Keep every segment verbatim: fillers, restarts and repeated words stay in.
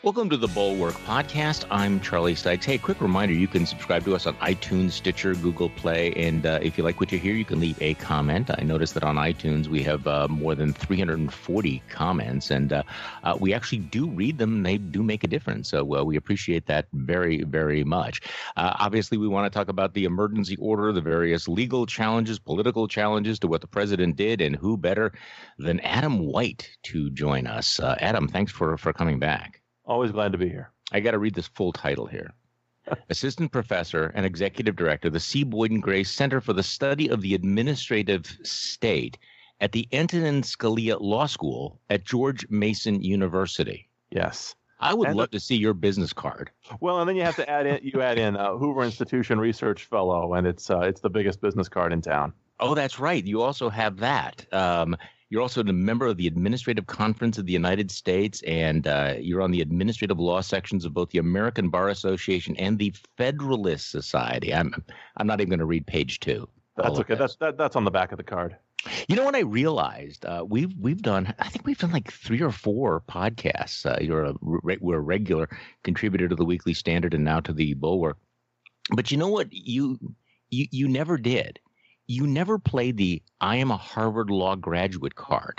Welcome to the Bulwark Podcast. I'm Charlie Stykes. Hey, quick reminder, you can subscribe to us on iTunes, Stitcher, Google Play, and uh, if you like what you hear, you can leave a comment. I noticed that on iTunes we have uh, more than three hundred forty comments, and uh, uh, we actually do read them. They do make a difference, so uh, we appreciate that very, very much. Uh, obviously, we want to talk about the emergency order, the various legal challenges, political challenges to what the president did, and who better than Adam White to join us. Uh, Adam, thanks for, for coming back. Always glad to be here. I got to read this full title here. Assistant Professor and Executive Director, the C. Boyden Gray Center for the Study of the Administrative State at the Antonin Scalia Law School at George Mason University. Yes. I would and love the, to see your business card. Well, and then you have to add in, you add in uh, Hoover Institution Research Fellow, and it's uh, it's the biggest business card in town. Oh, that's right. You also have that. Um, You're also a member of the Administrative Conference of the United States, and uh, you're on the administrative law sections of both the American Bar Association and the Federalist Society. I'm I'm not even going to read page two. That's okay. That's that, that's on the back of the card. You know what I realized? Uh, we've we've done. I think we've done like three or four podcasts. Uh, you're a re- we're a regular contributor to the Weekly Standard and now to the Bulwark. But you know what? You you you never did. You never played the I am a Harvard Law graduate card.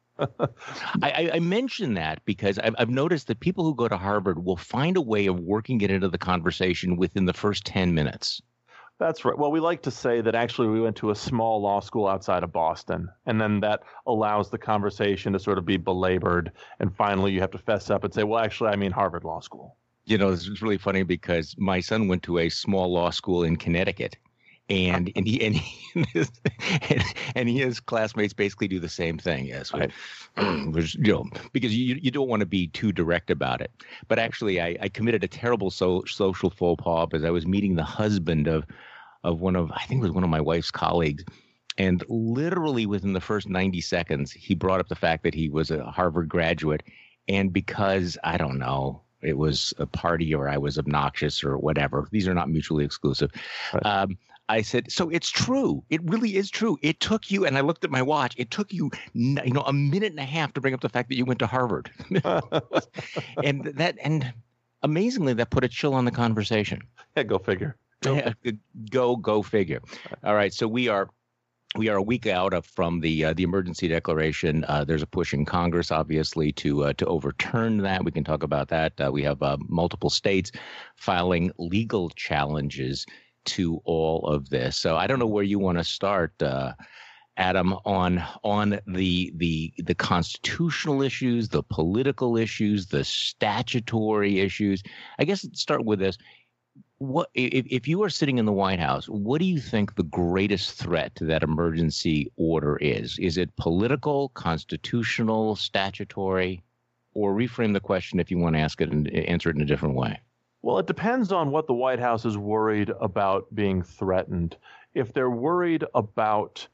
I, I mention that because I've, I've noticed that people who go to Harvard will find a way of working it into the conversation within the first ten minutes. That's right. Well, we like to say that actually we went to a small law school outside of Boston, and then that allows the conversation to sort of be belabored. And finally, you have to fess up and say, well, actually, I mean Harvard Law School. You know, this is really funny because my son went to a small law school in Connecticut. And and he and he and, and he his classmates basically do the same thing. Yes, right. There's, you know, because you you don't want to be too direct about it. But actually, I, I committed a terrible so, social faux pas because I was meeting the husband of of one of I think it was one of my wife's colleagues, and literally within the first ninety seconds, he brought up the fact that he was a Harvard graduate, and because I don't know. It was a party or I was obnoxious or whatever. These are not mutually exclusive. Right. Um, I said, so it's true. It really is true. It took you, and I looked at my watch, it took you, you know, a minute and a half to bring up the fact that you went to Harvard. and that, and amazingly, that put a chill on the conversation. Yeah, go figure. Go, go, go figure. All right. So we are. We are a week out of from the uh, the emergency declaration. Uh, there's a push in Congress, obviously, to uh, to overturn that. We can talk about that. Uh, we have uh, multiple states filing legal challenges to all of this. So I don't know where you want to start, uh, Adam, on on the the the constitutional issues, the political issues, the statutory issues. I guess let's start with this. What if, if you are sitting in the White House, what do you think the greatest threat to that emergency order is? Is it political, constitutional, statutory, or reframe the question if you want to ask it and answer it in a different way? Well, it depends on what the White House is worried about being threatened. If they're worried about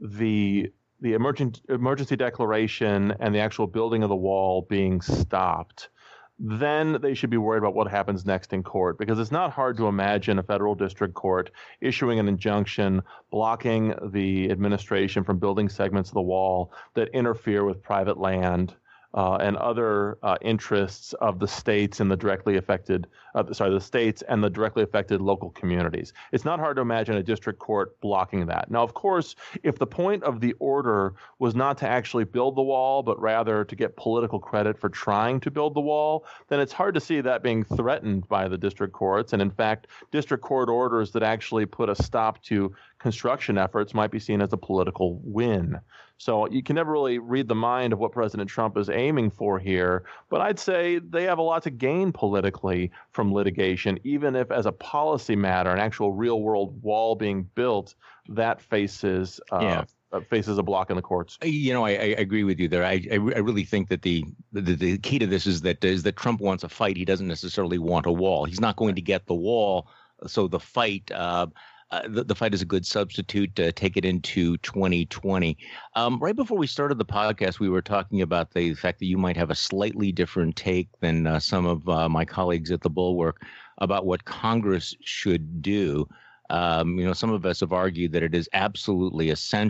the the emergent, emergency declaration and the actual building of the wall being stopped, then they should be worried about what happens next in court, because it's not hard to imagine a federal district court issuing an injunction blocking the administration from building segments of the wall that interfere with private land uh, and other uh, interests of the states and the directly affected, uh, sorry, the states and the directly affected local communities. It's not hard to imagine a district court blocking that. Now, of course, if the point of the order was not to actually build the wall, but rather to get political credit for trying to build the wall, then it's hard to see that being threatened by the district courts. And in fact, district court orders that actually put a stop to construction efforts might be seen as a political win. So you can never really read the mind of what President Trump is aiming for here, but I'd say they have a lot to gain politically from litigation, even if as a policy matter, an actual real-world wall being built, that faces uh, yeah. uh, faces a block in the courts. You know, I, I agree with you there. I, I, I really think that the, the the key to this is that is that Trump wants a fight. He doesn't necessarily want a wall. He's not going to get the wall, so the fight uh, – Uh, the, the fight is a good substitute to take it into twenty twenty. Um, right before we started the podcast, we were talking about the fact that you might have a slightly different take than uh, some of uh, my colleagues at the Bulwark about what Congress should do. Um, you know, some of us have argued that it is absolutely essential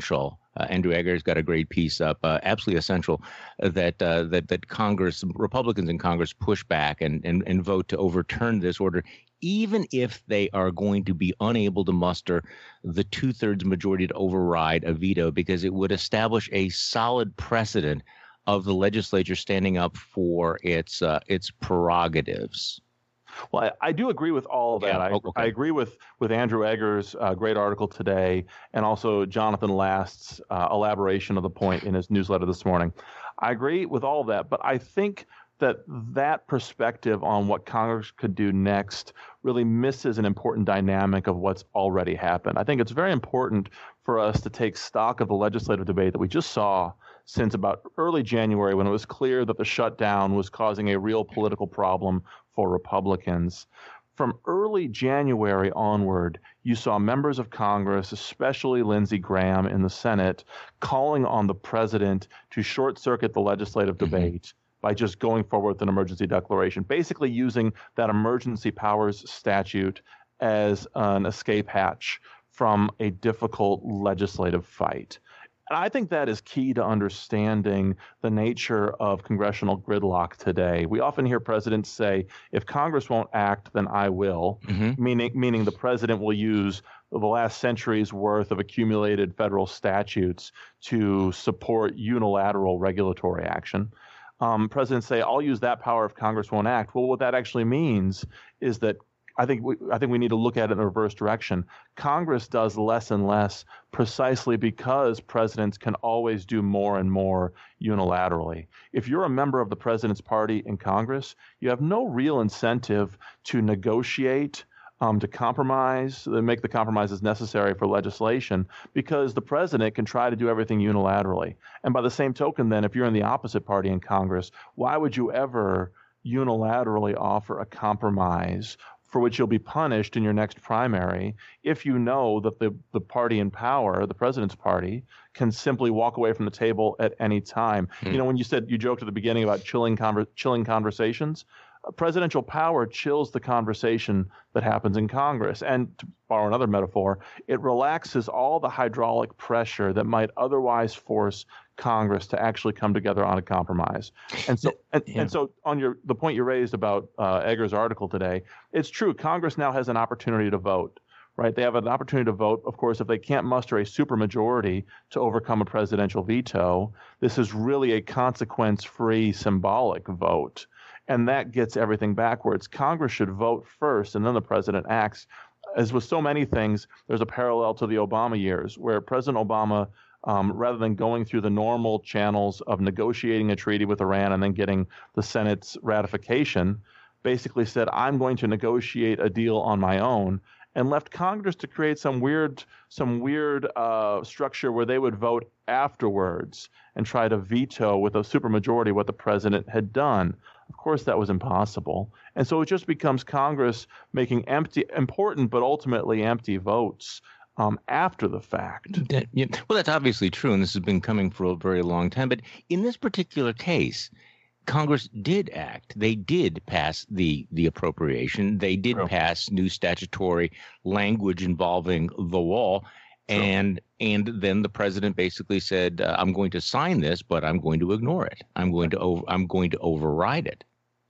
Uh, Andrew Eggers got a great piece up, uh, absolutely essential uh, that uh, that that Congress, Republicans in Congress, push back and, and and vote to overturn this order, even if they are going to be unable to muster the two-thirds majority to override a veto, because it would establish a solid precedent of the legislature standing up for its uh, its prerogatives. Well, I, I do agree with all of that. Yeah. I, Oh, okay. I agree with, with Andrew Eggers' uh, great article today, and also Jonathan Last's uh, elaboration of the point in his newsletter this morning. I agree with all of that, but I think that that perspective on what Congress could do next really misses an important dynamic of what's already happened. I think it's very important for us to take stock of the legislative debate that we just saw since about early January, when it was clear that the shutdown was causing a real political problem for Republicans. From early January onward, you saw members of Congress, especially Lindsey Graham in the Senate, calling on the president to short-circuit the legislative mm-hmm. debate by just going forward with an emergency declaration, basically using that emergency powers statute as an escape hatch from a difficult legislative fight. And I think that is key to understanding the nature of congressional gridlock today. We often hear presidents say, if Congress won't act, then I will, mm-hmm. meaning meaning the president will use the last century's worth of accumulated federal statutes to support unilateral regulatory action. Um, presidents say, I'll use that power if Congress won't act. Well, what that actually means is that I think we, I think we need to look at it in the reverse direction. Congress does less and less precisely because presidents can always do more and more unilaterally. If you're a member of the president's party in Congress, you have no real incentive to negotiate, um, to compromise, to make the compromises necessary for legislation, because the president can try to do everything unilaterally. And by the same token, then, if you're in the opposite party in Congress, why would you ever unilaterally offer a compromise for which you'll be punished in your next primary if you know that the, the party in power, the president's party, can simply walk away from the table at any time? Mm. You know, when you said, you joked at the beginning about chilling conver- chilling conversations, uh, presidential power chills the conversation that happens in Congress. And to borrow another metaphor, it relaxes all the hydraulic pressure that might otherwise force Congress to actually come together on a compromise. And so, and, yeah. and so, on your the point you raised about uh, Eggers' article today, it's true. Congress now has an opportunity to vote, right? They have an opportunity to vote. Of course, if they can't muster a supermajority to overcome a presidential veto, this is really a consequence-free symbolic vote, and that gets everything backwards. Congress should vote first, and then the president acts. As with so many things, there's a parallel to the Obama years, where President Obama, Um, rather than going through the normal channels of negotiating a treaty with Iran and then getting the Senate's ratification, basically said, I'm going to negotiate a deal on my own, and left Congress to create some weird some weird uh, structure where they would vote afterwards and try to veto with a supermajority what the president had done. Of course, that was impossible. And so it just becomes Congress making empty, important but ultimately empty votes Um, after the fact. That, yeah. Well, that's obviously true, and this has been coming for a very long time. But in this particular case, Congress did act. They did pass the the appropriation. They did True. pass new statutory language involving the wall. True. And and then the president basically said, uh, "I'm going to sign this, but I'm going to ignore it. I'm going to over, I'm going to override it."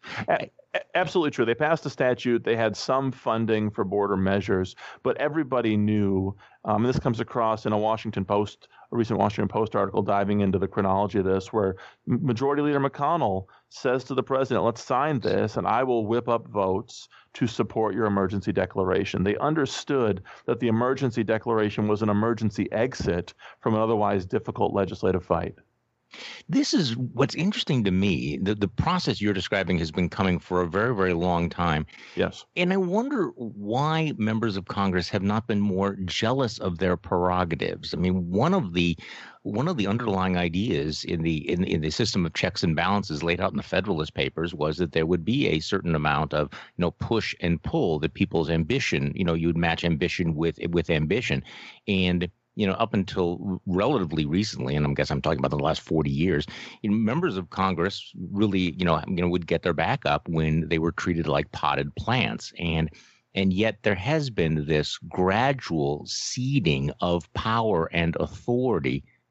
A- Absolutely true. They passed a statute. They had some funding for border measures, but everybody knew, um, and this comes across in a Washington Post, a recent Washington Post article diving into the chronology of this, where Majority Leader McConnell says to the president, let's sign this, and I will whip up votes to support your emergency declaration. They understood that the emergency declaration was an emergency exit from an otherwise difficult legislative fight. This is what's interesting to me. The, the process you're describing has been coming for a very, very long time. Yes. And I wonder why members of Congress have not been more jealous of their prerogatives. I mean, one of the one of the underlying ideas in the in, in the system of checks and balances laid out in the Federalist Papers was that there would be a certain amount of, you know, push and pull, that people's ambition, you know, you'd match ambition with with ambition. And you know, up until relatively recently, and I guess I'm talking about the last forty years, you know, members of Congress really, you know, you know, would get their back up when they were treated like potted plants. And and yet there has been this gradual ceding of power and authority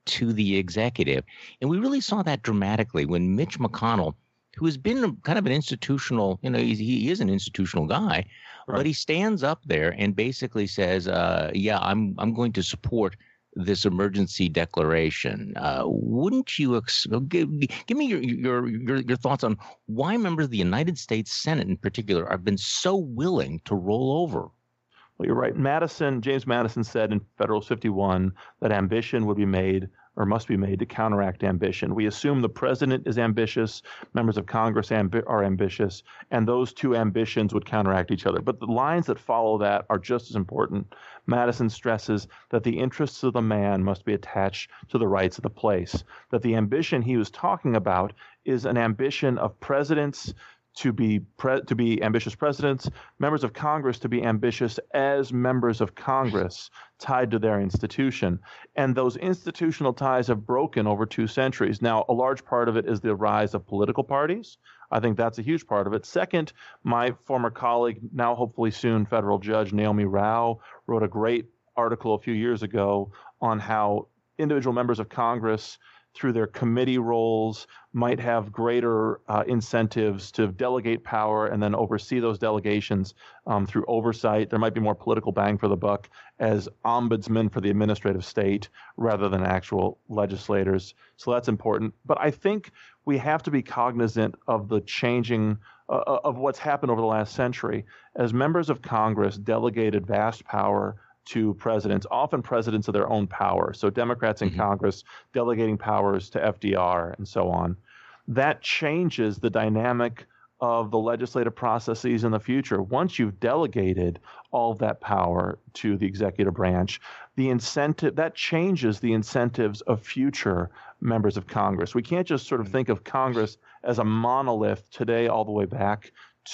to the executive. And we really saw that dramatically when Mitch McConnell, who has been kind of an institutional, you know, he, he is an institutional guy, right. but he stands up there and basically says, uh, yeah, I'm I'm going to support this emergency declaration. Uh, wouldn't you ex- give, give me your, your your your thoughts on why members of the United States Senate in particular have been so willing to roll over? Well, you're right. Madison, James Madison said in Federalist fifty-one that ambition would be made or must be made to counteract ambition. We assume the president is ambitious, members of Congress ambi- are ambitious, and those two ambitions would counteract each other. But the lines that follow that are just as important. Madison stresses that the interests of the man must be attached to the rights of the place, that the ambition he was talking about is an ambition of presidents to be pre- to be ambitious presidents, members of Congress to be ambitious as members of Congress tied to their institution. And those institutional ties have broken over two centuries. Now, a large part of it is the rise of political parties. I think that's a huge part of it. Second, my former colleague, now hopefully soon federal judge Naomi Rao, wrote a great article a few years ago on how individual members of Congress through their committee roles might have greater uh, incentives to delegate power and then oversee those delegations um, through oversight. There might be more political bang for the buck as ombudsmen for the administrative state rather than actual legislators. So that's important. But I think we have to be cognizant of the changing uh, of what's happened over the last century. As members of Congress delegated vast power to presidents, often presidents of their own power. So Democrats in mm-hmm. Congress delegating powers to F D R and so on. That changes the dynamic of the legislative processes in the future. Once you've delegated all of that power to the executive branch, the incentive that changes the incentives of future members of Congress. We can't just sort of think of Congress as a monolith today all the way back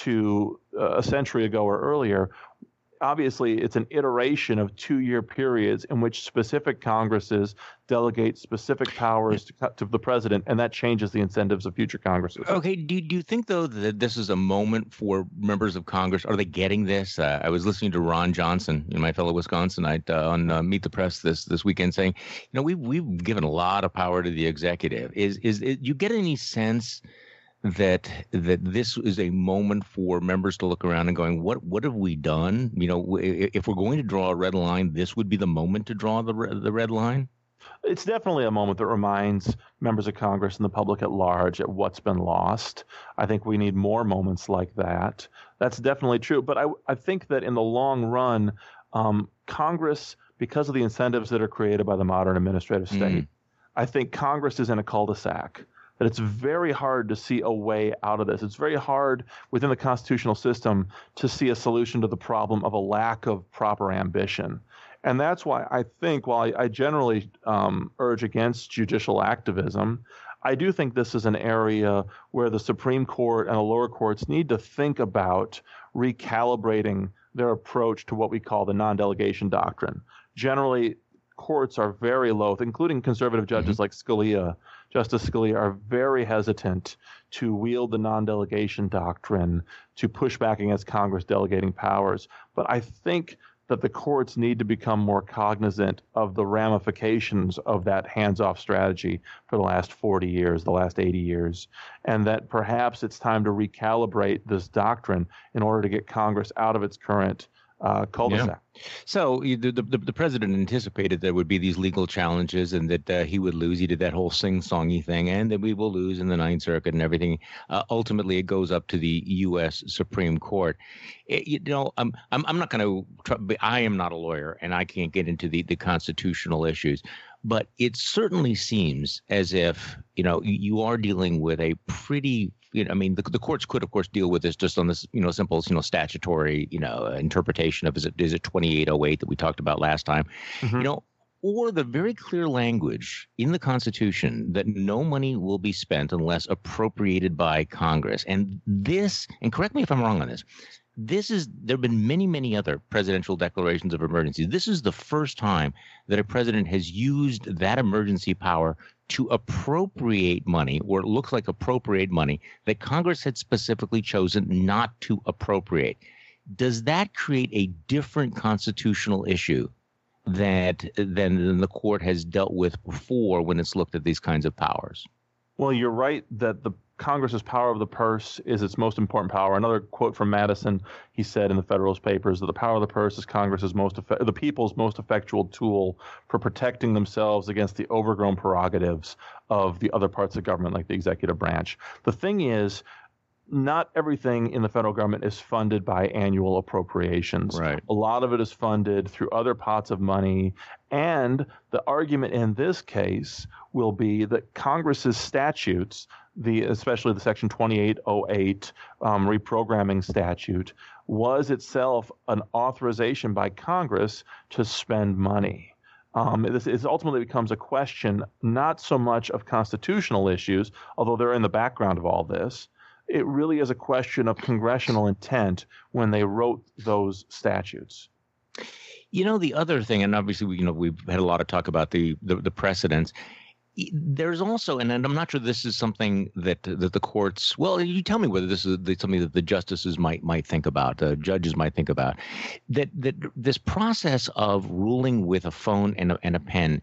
to uh, a century ago or earlier. Obviously, it's an iteration of two-year periods in which specific Congresses delegate specific powers to, to the president, and that changes the incentives of future Congresses. Okay. Do, do you think, though, that this is a moment for members of Congress? Are they getting this? Uh, I was listening to Ron Johnson, my fellow Wisconsinite, uh, on uh, Meet the Press this this weekend saying, you know, we've, we've given a lot of power to the executive. Is, is, is you get any sense that that this is a moment for members to look around and going, what what have we done? You know, if we're going to draw a red line, this would be the moment to draw the the red line? It's definitely a moment that reminds members of Congress and the public at large at what's been lost. I think we need more moments like that. That's definitely true. But I, I think that in the long run, um, Congress, because of the incentives that are created by the modern administrative state, mm. I think Congress is in a cul-de-sac. That it's very hard to see a way out of this. It's very hard within the constitutional system to see a solution to the problem of a lack of proper ambition. And that's why I think, while I, I generally um, urge against judicial activism, I do think this is an area where the Supreme Court and the lower courts need to think about recalibrating their approach to what we call the non-delegation doctrine. Generally, courts are very loath, including conservative judges mm-hmm. like Scalia, Justice Scalia, are very hesitant to wield the non-delegation doctrine to push back against Congress delegating powers. But I think that the courts need to become more cognizant of the ramifications of that hands-off strategy for the last forty years, the last eighty years, and that perhaps it's time to recalibrate this doctrine in order to get Congress out of its current Uh, cul-de-sac. Yeah. So the, the the president anticipated there would be these legal challenges and that uh, he would lose. He did that whole sing-songy thing, and that we will lose in the Ninth Circuit and everything. Uh, ultimately, it goes up to the U S Supreme Court. It, you know, I'm I'm I'm not going to. I am not a lawyer, and I can't get into the the constitutional issues. But it certainly seems as if, you know, you are dealing with a pretty, you know, I mean, the, the courts could, of course, deal with this just on this, you know, simple, you know, statutory, you know, interpretation of, is it is it twenty-eight oh eight that we talked about last time, mm-hmm. you know, or the very clear language in the Constitution that no money will be spent unless appropriated by Congress. And this, and correct me if I'm wrong on this, This is there have been many, many other presidential declarations of emergency. This is the first time that a president has used that emergency power to appropriate money, or it looks like appropriate money, that Congress had specifically chosen not to appropriate. Does that create a different constitutional issue that than the court has dealt with before when it's looked at these kinds of powers. Well, you're right that the Congress's power of the purse is its most important power. Another quote from Madison, he said in the Federalist Papers that the power of the purse is Congress's most effe- the people's most effectual tool for protecting themselves against the overgrown prerogatives of the other parts of government, like the executive branch. The thing is, not everything in the federal government is funded by annual appropriations. Right. A lot of it is funded through other pots of money. And the argument in this case will be that Congress's statutes, the especially the Section twenty-eight oh eight um, reprogramming statute, was itself an authorization by Congress to spend money. Um, this is ultimately becomes a question not so much of constitutional issues, although they're in the background of all this. It really is a question of congressional intent when they wrote those statutes. You know, the other thing, and obviously, we, you know, we've had a lot of talk about the the, the precedents. There's also, and I'm not sure this is something that that the courts. Well, you tell me whether this is something that the justices might might think about, uh, judges might think about. That that this process of ruling with a phone and a, and a pen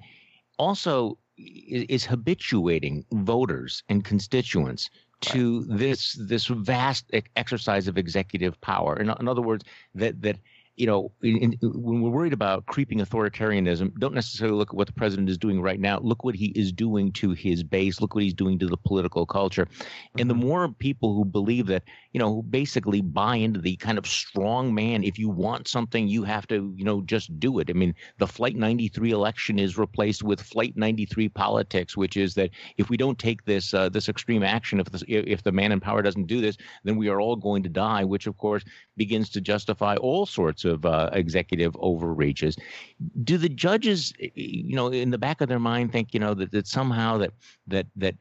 also is, is habituating voters and constituents to this this vast exercise of executive power. In, in other words, that that you know, in, in, when we're worried about creeping authoritarianism, don't necessarily look at what the president is doing right now. Look what he is doing to his base. Look what he's doing to the political culture. Mm-hmm. And the more people who believe that, you know, who basically buy into the kind of strong man, if you want something, you have to, you know, just do it. I mean, the Flight ninety-three election is replaced with Flight ninety-three politics, which is that if we don't take this uh, this extreme action, if the, if the man in power doesn't do this, then we are all going to die, which, of course, begins to justify all sorts of uh, executive overreaches. Do the judges, you know, in the back of their mind think, you know, that, that somehow that that that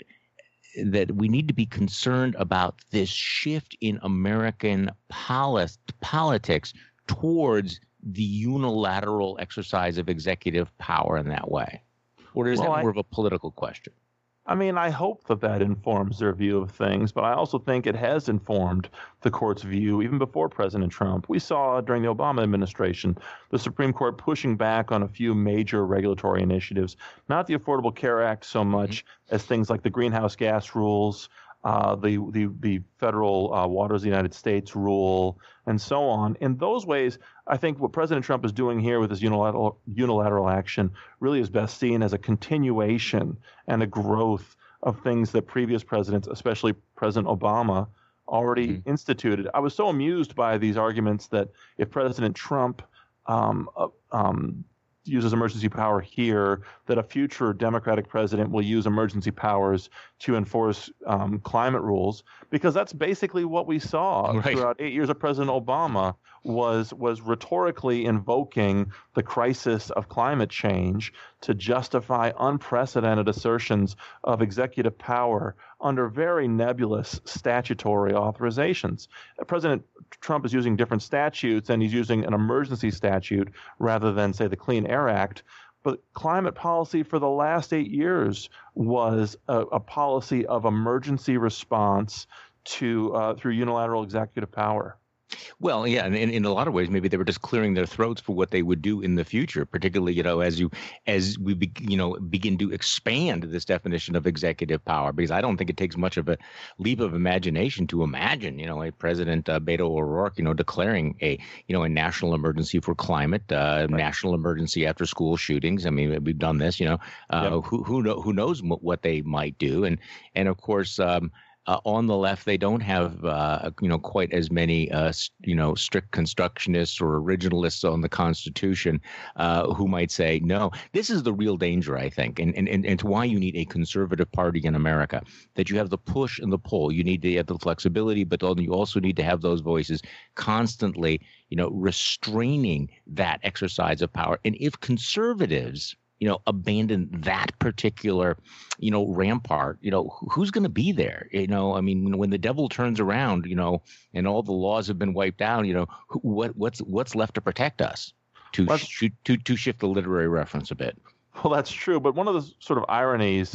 that we need to be concerned about this shift in American polis- politics towards the unilateral exercise of executive power in that way? Or is well, that more I- of a political question? I mean, I hope that that informs their view of things, but I also think it has informed the court's view even before President Trump. We saw during the Obama administration the Supreme Court pushing back on a few major regulatory initiatives, not the Affordable Care Act so much mm-hmm. as things like the greenhouse gas rules, uh, the, the, the Federal uh, Waters of the United States rule, and so on. In those ways, I think what President Trump is doing here with his unilateral, unilateral action really is best seen as a continuation and a growth of things that previous presidents, especially President Obama, already mm-hmm. instituted. I was so amused by these arguments that if President Trump um, uh, um, uses emergency power here, that a future Democratic president will use emergency powers to enforce um, climate rules, because that's basically what we saw right. throughout eight years of President Obama was was rhetorically invoking the crisis of climate change to justify unprecedented assertions of executive power under very nebulous statutory authorizations. President Trump is using different statutes, and he's using an emergency statute rather than, say, the Clean Air Act. But climate policy for the last eight years was a, a policy of emergency response to uh, through unilateral executive power. Well, yeah, and in, in a lot of ways, maybe they were just clearing their throats for what they would do in the future, particularly, you know, as you as we, be, you know, begin to expand this definition of executive power, because I don't think it takes much of a leap of imagination to imagine, you know, a President uh, Beto O'Rourke, you know, declaring a, you know, a national emergency for climate, uh, right. national emergency after school shootings. I mean, we've done this, you know, uh, yep. who who, know, who knows what they might do. And, and of course, um, Uh, on the left, they don't have, uh, you know, quite as many, uh, you know, strict constructionists or originalists on the Constitution uh, who might say, no, this is the real danger, I think, and, and, and it's why you need a conservative party in America, that you have the push and the pull. You need to have the flexibility, but you also need to have those voices constantly, you know, restraining that exercise of power. And if conservatives, you know, abandon that particular, you know, rampart, you know, who's going to be there? You know, I mean, when the devil turns around, you know, and all the laws have been wiped out, you know, what what's what's left to protect us? To sh- to to shift the literary reference a bit. Well, that's true. But one of the sort of ironies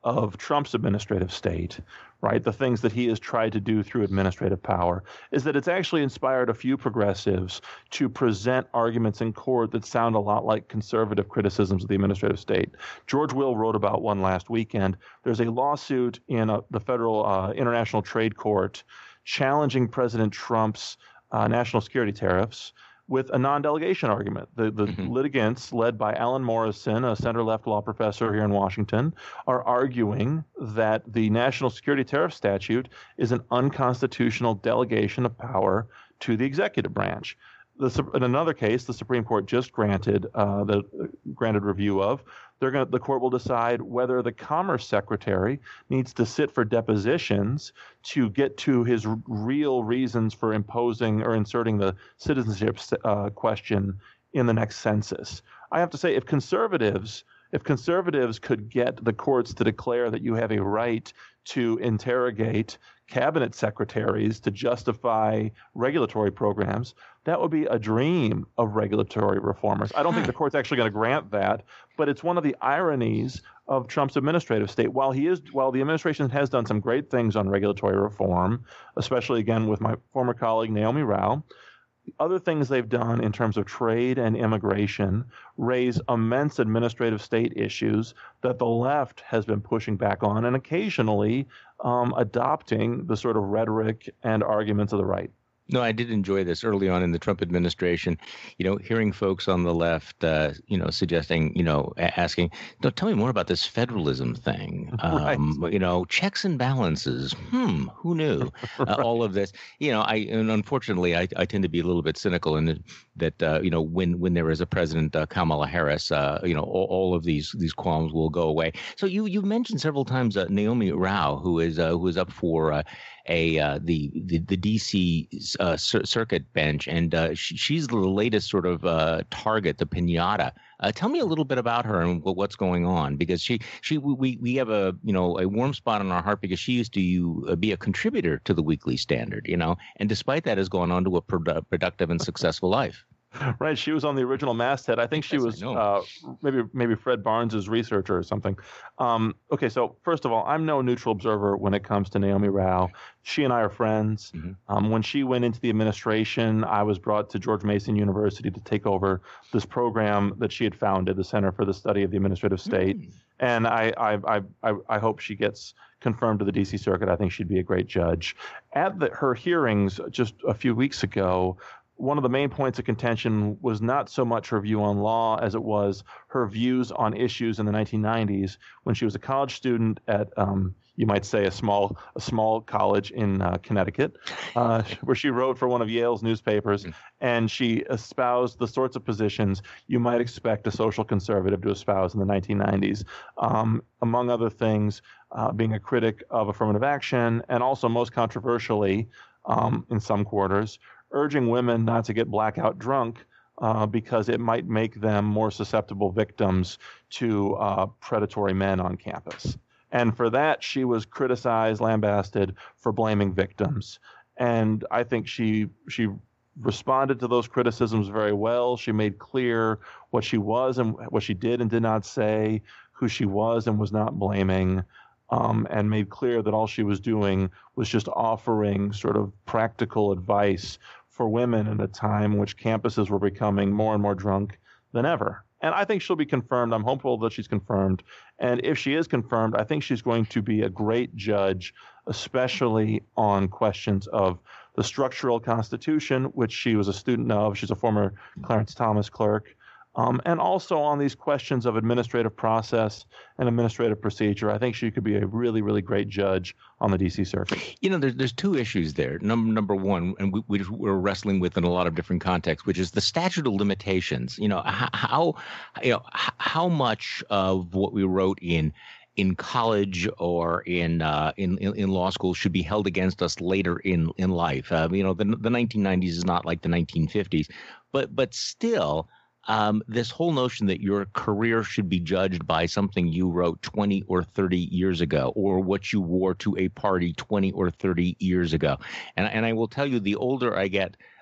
of Trump's administrative state, right, the things that he has tried to do through administrative power, is that it's actually inspired a few progressives to present arguments in court that sound a lot like conservative criticisms of the administrative state. George Will wrote about one last weekend. There's a lawsuit in a, the Federal uh, International Trade Court challenging President Trump's uh, national security tariffs with a non-delegation argument. The, the mm-hmm. litigants, led by Alan Morrison, a center-left law professor here in Washington, are arguing that the national security tariff statute is an unconstitutional delegation of power to the executive branch. The, in another case, the Supreme Court just granted uh, the granted review of. They're going. The court will decide whether the Commerce Secretary needs to sit for depositions to get to his r- real reasons for imposing or inserting the citizenship uh, question in the next census. I have to say, if conservatives, if conservatives could get the courts to declare that you have a right to interrogate cabinet secretaries to justify regulatory programs, that would be a dream of regulatory reformers. I don't think the court's actually going to grant that, but it's one of the ironies of Trump's administrative state. While he is, while the administration has done some great things on regulatory reform, especially again with my former colleague Naomi Rao, other things they've done in terms of trade and immigration raise immense administrative state issues that the left has been pushing back on and occasionally um, adopting the sort of rhetoric and arguments of the right. No, I did enjoy this early on in the Trump administration, you know, hearing folks on the left, uh, you know, suggesting, you know, asking, no, tell me more about this federalism thing. Um, right. You know, checks and balances. Hmm, who knew? right. uh, all of this. You know, I and unfortunately, I, I tend to be a little bit cynical in that, uh, you know, when when there is a President uh, Kamala Harris, uh, you know, all, all of these these qualms will go away. So you you mentioned several times uh, Naomi Rao, who is uh, who is up for uh, a uh, the, the the D C uh, circuit bench, and uh, she, she's the latest sort of uh, target, the piñata. Uh, tell me a little bit about her and what's going on, because she she we we have a you know a warm spot in our heart because she used to you, uh, be a contributor to the Weekly Standard, you know, and despite that has gone on to a produ- productive and successful life. Right, she was on the original masthead. I think she yes, was uh, maybe maybe Fred Barnes's researcher or something. Um, okay, so first of all, I'm no neutral observer when it comes to Naomi Rao. She and I are friends. Mm-hmm. Um, when she went into the administration, I was brought to George Mason University to take over this program that she had founded, the Center for the Study of the Administrative State. Mm-hmm. And I, I, I, I hope she gets confirmed to the D C Circuit. I think she'd be a great judge. At the, her hearings just a few weeks ago, one of the main points of contention was not so much her view on law as it was her views on issues in the nineteen nineties when she was a college student at, um, you might say, a small a small college in uh, Connecticut, uh, where she wrote for one of Yale's newspapers, mm-hmm. and she espoused the sorts of positions you might expect a social conservative to espouse in the nineteen nineties, um, among other things, uh, being a critic of affirmative action, and also most controversially, um, in some quarters, urging women not to get blackout drunk uh, because it might make them more susceptible victims to uh, predatory men on campus. And for that, she was criticized, lambasted for blaming victims. And I think she she responded to those criticisms very well. She made clear what she was and what she did and did not say, who she was and was not blaming. Um, and made clear that all she was doing was just offering sort of practical advice for women at a time in which campuses were becoming more and more drunk than ever. And I think she'll be confirmed. I'm hopeful that she's confirmed. And if she is confirmed, I think she's going to be a great judge, especially on questions of the structural constitution, which she was a student of. She's a former Clarence Thomas clerk. Um, and also on these questions of administrative process and administrative procedure. I think she could be a really, really great judge on the D C Circuit. You know, there's there's two issues there. Number number one, and we, we we're wrestling with in a lot of different contexts, which is the statute of limitations. You know, how you know how much of what we wrote in in college or in, uh, in in in law school should be held against us later in in life. Uh, you know, the the nineteen nineties is not like the nineteen fifties, but but still. Um, this whole notion that your career should be judged by something you wrote twenty or thirty years ago, or what you wore to a party twenty or thirty years ago. And, and I will tell you, the older I get,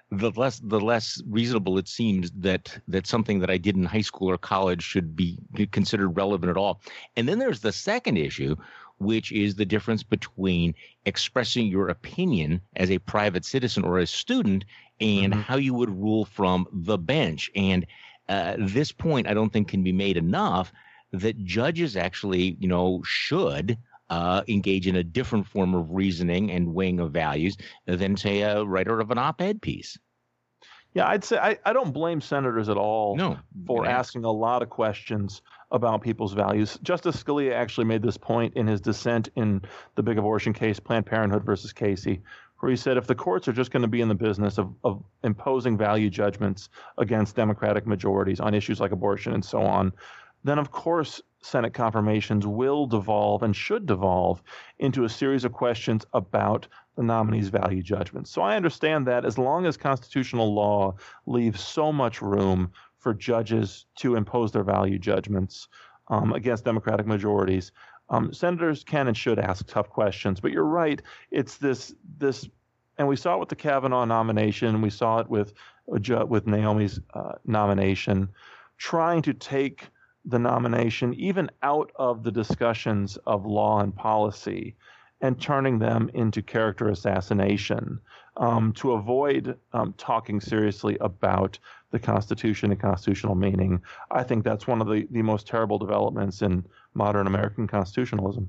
the less the less reasonable it seems that that something that I did in high school or college should be considered relevant at all. And then there's the second issue, which is the difference between expressing your opinion as a private citizen or a student and Mhm. how you would rule from the bench. And uh, this point, I don't think can be made enough that judges actually, you know, should uh, engage in a different form of reasoning and weighing of values than, say, a writer of an op-ed piece. Yeah, I'd say I, I don't blame senators at all No, for yeah. asking a lot of questions about people's values. Justice Scalia actually made this point in his dissent in the big abortion case, Planned Parenthood versus Casey, where he said if the courts are just going to be in the business of, of imposing value judgments against Democratic majorities on issues like abortion and so on, then of course Senate confirmations will devolve and should devolve into a series of questions about the nominee's value judgments. So I understand that as long as constitutional law leaves so much room for judges to impose their value judgments um, against Democratic majorities, um, senators can and should ask tough questions. But you're right, it's this this, and we saw it with the Kavanaugh nomination, we saw it with with Naomi's uh, nomination, trying to take the nomination even out of the discussions of law and policy and turning them into character assassination um, to avoid um, talking seriously about the Constitution and constitutional meaning. I think that's one of the, the most terrible developments in modern American constitutionalism.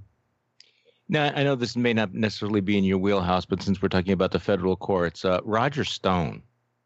Now, I know this may not necessarily be in your wheelhouse, but since we're talking about the federal courts, uh, Roger Stone,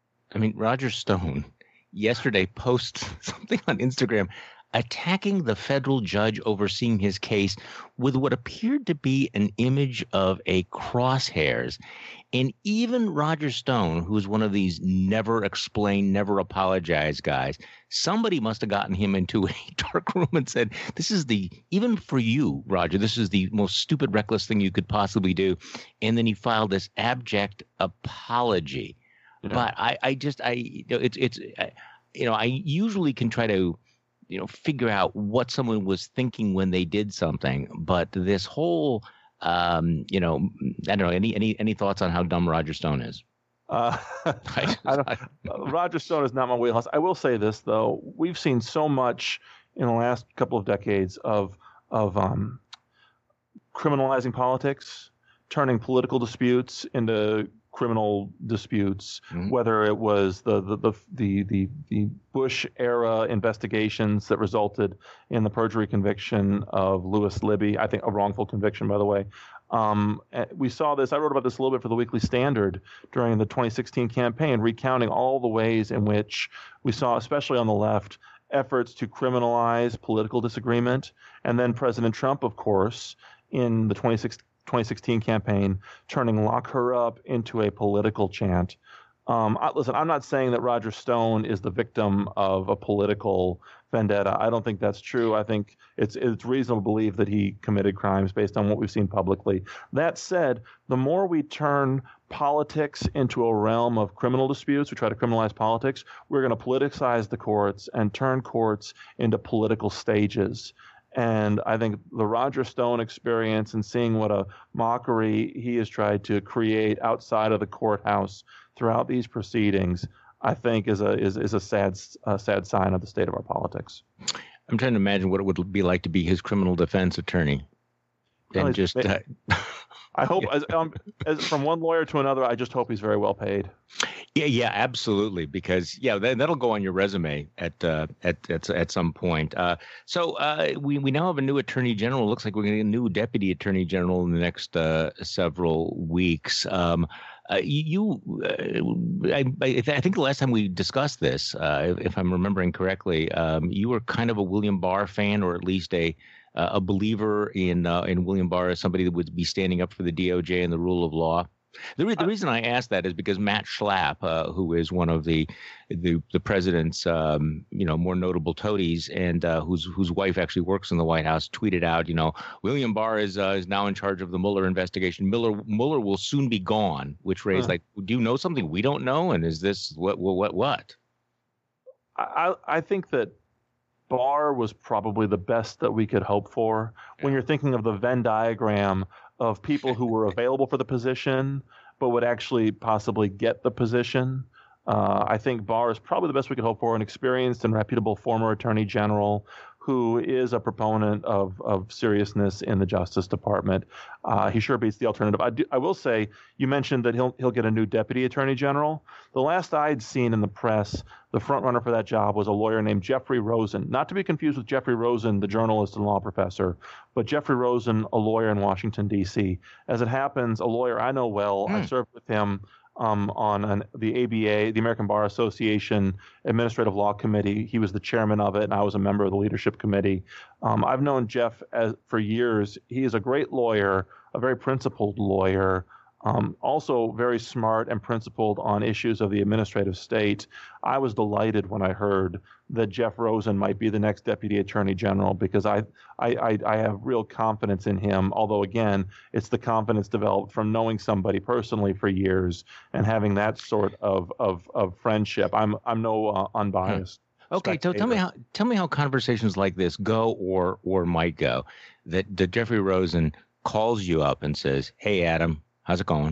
I mean, Roger Stone yesterday posted something on Instagram attacking the federal judge overseeing his case with what appeared to be an image of a crosshairs. And even Roger Stone, who's one of these never explain, never apologize guys, somebody must have gotten him into a dark room and said, this is the, even for you, Roger, this is the most stupid, reckless thing you could possibly do. And then he filed this abject apology. Yeah. But I, I just, I, you know, it's, it's, I, you know, I usually can try to, you know, figure out what someone was thinking when they did something. But this whole, um, you know, I don't know, any any any thoughts on how dumb Roger Stone is? Uh, I don't, Roger Stone is not my wheelhouse. I will say this, though. We've seen so much in the last couple of decades of, of um, criminalizing politics, turning political disputes into criminal disputes, mm-hmm. whether it was the the, the the the the Bush era investigations that resulted in the perjury conviction of Louis Libby, I think a wrongful conviction, by the way. Um, we saw this, I wrote about this a little bit for the Weekly Standard during the twenty sixteen campaign, recounting all the ways in which we saw, especially on the left, efforts to criminalize political disagreement. And then President Trump, of course, in the twenty sixteen campaign, turning "Lock Her Up" into a political chant. Um, I, listen, I'm not saying that Roger Stone is the victim of a political vendetta. I don't think that's true. I think it's it's reasonable to believe that he committed crimes based on what we've seen publicly. That said, the more we turn politics into a realm of criminal disputes, we try to criminalize politics, we're going to politicize the courts and turn courts into political stages. And I think the Roger Stone experience and seeing what a mockery he has tried to create outside of the courthouse throughout these proceedings, I think is a is is a sad uh, sad sign of the state of our politics. I'm trying to imagine what it would be like to be his criminal defense attorney, and well, just. Uh, I hope, as, um, as from one lawyer to another, I just hope he's very well paid. Yeah, yeah, absolutely. Because yeah, that, that'll go on your resume at uh, at, at at some point. Uh, so uh, we we now have a new attorney general. It looks like we're going to get a new deputy attorney general in the next uh, several weeks. Um, uh, you, uh, I, I think the last time we discussed this, uh, if, if I'm remembering correctly, um, you were kind of a William Barr fan, or at least a uh, a believer in uh, in William Barr as somebody that would be standing up for the D O J and the rule of law. The, re- the reason I ask that is because Matt Schlapp, uh, who is one of the the, the president's um, you know more notable toadies, and uh, whose whose wife actually works in the White House, tweeted out, you know, William Barr is uh, is now in charge of the Mueller investigation. Mueller Mueller will soon be gone, which raised huh. like, do you know something we don't know? And is this what what what? I I think that Barr was probably the best that we could hope for. When you're thinking of the Venn diagram of people who were available for the position but would actually possibly get the position, Uh, I think Barr is probably the best we could hope for, an experienced and reputable former attorney general who is a proponent of, of seriousness in the Justice Department. Uh, he sure beats the alternative. I, do, I will say, you mentioned that he'll he'll get a new deputy attorney general. The last I'd seen in the press, the front runner for that job was a lawyer named Jeffrey Rosen, not to be confused with Jeffrey Rosen, the journalist and law professor, but Jeffrey Rosen, a lawyer in Washington, D C. As it happens, a lawyer I know well. Mm. I served with him Um, on an, the A B A, the American Bar Association Administrative Law Committee. He was the chairman of it, and I was a member of the leadership committee. Um, I've known Jeff as, for years. He is a great lawyer, a very principled lawyer, um, also very smart and principled on issues of the administrative state. I was delighted when I heard that Jeff Rosen might be the next deputy attorney general because I, I, I, I have real confidence in him. Although, again, it's the confidence developed from knowing somebody personally for years and having that sort of of, of friendship. I'm I'm no uh, unbiased. Hmm. Okay, so tell me how tell me how conversations like this go or or might go. That that Jeffrey Rosen calls you up and says, "Hey, Adam, how's it going?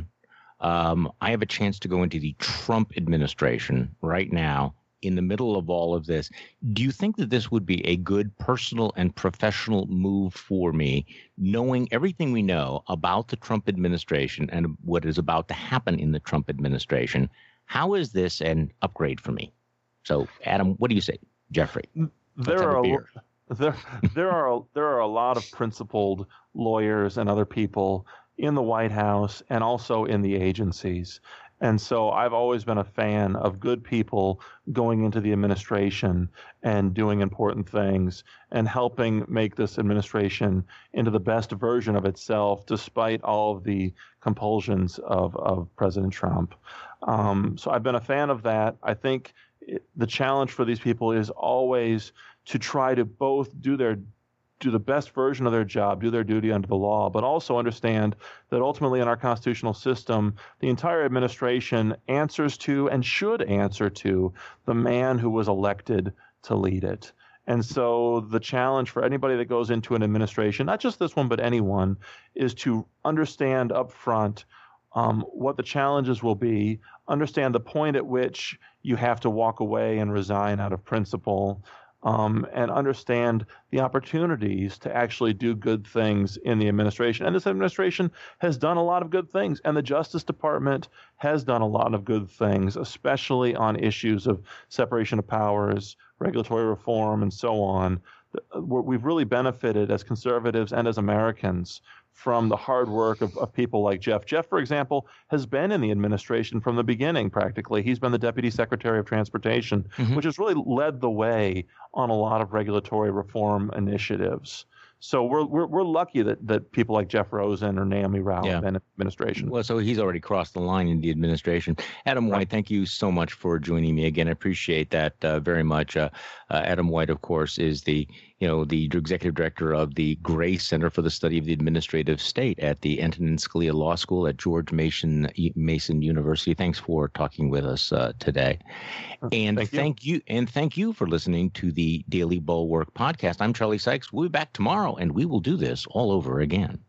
Um, I have a chance to go into the Trump administration right now in the middle of all of this. Do you think that this would be a good personal and professional move for me, knowing everything we know about the Trump administration and what is about to happen in the Trump administration? How is this an upgrade for me?" So, Adam, what do you say? Jeffrey, there are a, there there are a, there are a lot of principled lawyers and other people in the White House and also in the agencies. And so I've always been a fan of good people going into the administration and doing important things and helping make this administration into the best version of itself, despite all of the compulsions of, of President Trump. Um, so I've been a fan of that. I think it, the challenge for these people is always to try to both do their do the best version of their job, do their duty under the law, but also understand that ultimately in our constitutional system, the entire administration answers to and should answer to the man who was elected to lead it. And so the challenge for anybody that goes into an administration, not just this one, but anyone, is to understand up front um, what the challenges will be, understand the point at which you have to walk away and resign out of principle, Um, and understand the opportunities to actually do good things in the administration. And this administration has done a lot of good things, and the Justice Department has done a lot of good things, especially on issues of separation of powers, regulatory reform, and so on. We've really benefited as conservatives and as Americans from the hard work of, of people like Jeff. Jeff, for example, has been in the administration from the beginning, practically. He's been the Deputy Secretary of Transportation, mm-hmm. which has really led the way on a lot of regulatory reform initiatives. So we're we're we're lucky that, that people like Jeff Rosen or Naomi Rao yeah. have been in administration. Well, so he's already crossed the line in the administration. Adam White, right. Thank you so much for joining me again. I appreciate that uh, very much. Uh, uh, Adam White, of course, is the you know the executive director of the Gray Center for the Study of the Administrative State at the Antonin Scalia Law School at George Mason Mason University. Thanks for talking with us uh, today, and thank you. thank you and thank you for listening to the Daily Bulwark podcast. I'm Charlie Sykes. We'll be back tomorrow, and we will do this all over again.